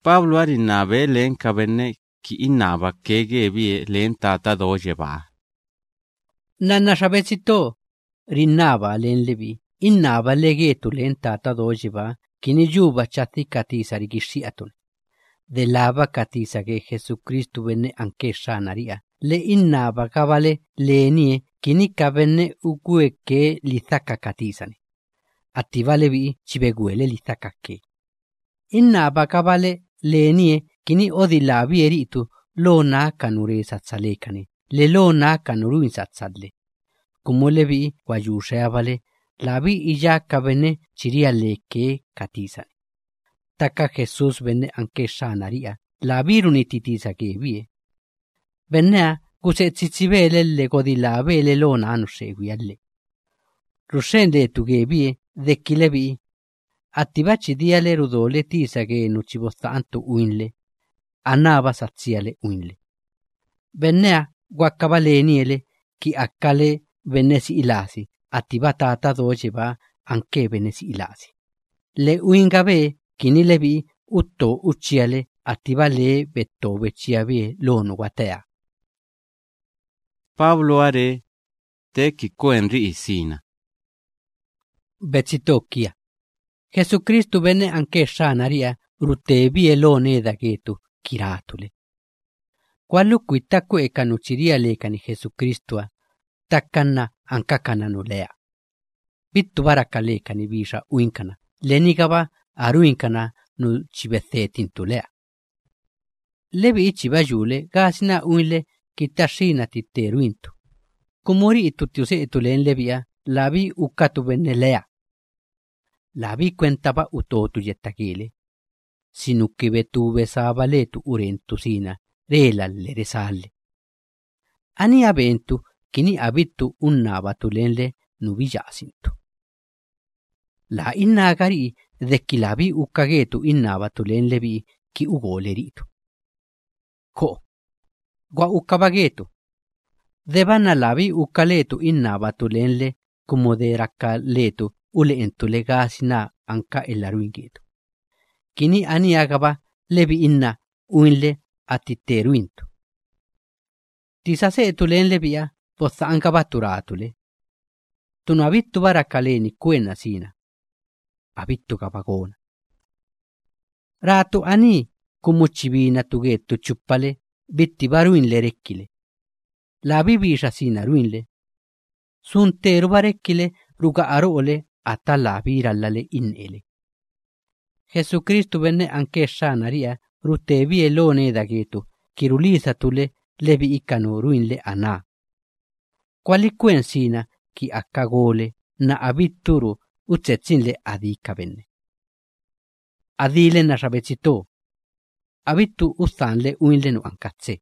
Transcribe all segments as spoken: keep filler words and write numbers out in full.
Pablo rinnabe len kabenne ki innaba kege bie len tata doje ba. Nanna shabezito rinnaba len lebi innaba legetu len tata doje ba kini juba chati katisa rigishiatun. De lava katisa que Jesucristo venne anche shanaria. Le innaba kabale lenie kini kabenne ukue ke lithaka katisani. Attivale vi cibeguele lithaka ke. Innaba kabale lenie kini odi labi eritu lo na kanure satsalekani. Le lo na kanuru insatsadle. Como le vi guayusheabale labi iya kabene chiria leke katisani. Taka Jesús venne anche shanaria. La viruni titisa che vie. Vennea guse zizzivele le godila vele lona anu seguialle. Ruscende tu che vie, decchi le vi. Attivaci diale rudole tisa che non ci tanto uinle. Annava saziale uinle. Vennea guaccavaleniele chi accale vennesi ilasi. Attivatata doce va anche vennesi ilasi. Le uingave kini levi utto ucciale attiva le betto vecchiave lono guatea. Pablo are te ki coenri isina. Bezzitocchia. Jesucristo venne anche shanaria ruttevi e lone da getu kiratule. Qualunque tacco e canuciria lecani Jesucristo taccanna ancacana nulea. Bittu baracca lecani visha uincana. Lenigava aruinkana nu cibethetin tulea. Levi cibajule gasina uinle kitashina titteruintu. Kumuri itutiuse etulen levia lavi ukatu benelea. Lavi cuentaba utotu jettakile. Sinukki vetu vesava letu urentu sina relalle resalle. Ani abentu kini abittu unnava tulenle nu vijasintu. La innagari dekki labi ukkageetu innaba tulen lebi ki ugoleritu. Ko, gua ukkabageetu. Debanna labi ukkaleetu innaba tulenle como de rakkaleetu ule entule gasina anka elaruingeetu. Kini ani agaba lebi inna uinle atitteruintu. Tisase tulen lebia possa anka batturatule. Tunu abittu barakkaleeni kuena siinä. Abittu kapagona. Raatu ani kumuccivina tugettu ciuppale bitti baruinle rekkile. Labi bisha sina ruinle. Sunteeru barekkile ruga aroole atta labi rallale inele. Jesucristo venne anche shanaria ruttevi e lone dagetu kirulisa tule levi ikkanu ruinle ana. Qualiquen sina ki akkagole na abitturu utsetsinle adikka venne. Adile na rabetsito. Abittu ustanle uinle nu ankatse.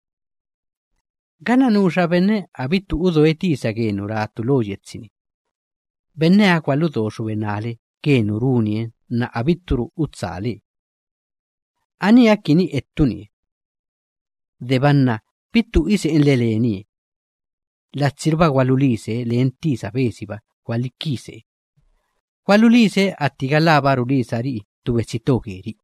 Gana nuusha venne abittu udo etisa genu raattu lojetsini. Venne a qualudosu venale genu ruunien na abitturu utsale. Ani akkini ettuni. Debanna pittu ise en leleni. Latsirba qualulise lentisa pesiba qualikkise. Qualulise attigalaba rulisari tuvetsitogeri.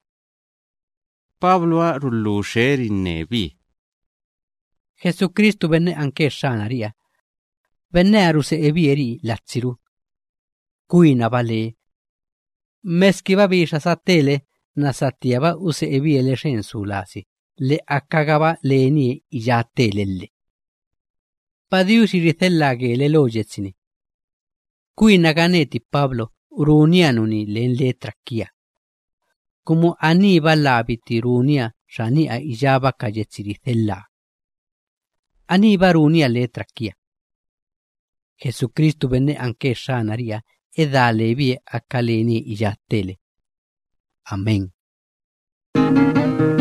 Pablo rullusceri nebi. Jesucristo venne anche shanaria. Venne a ruse evieri latsiru. Kuina vale. Meskiva visha satele na sattiava use eviele sensulasi. Le accagava leni ijaattelelle. Padiusi ritellage le logetsini. Kuina ganeti Pablo ruunianuni len le tracchia. Como ani valabiti ruunia shani a ijaba kajetsi ritella. Ani varunia le tracchia. Jesucristo venne anche shanaria e dale vie a caleni ijattele. Amen.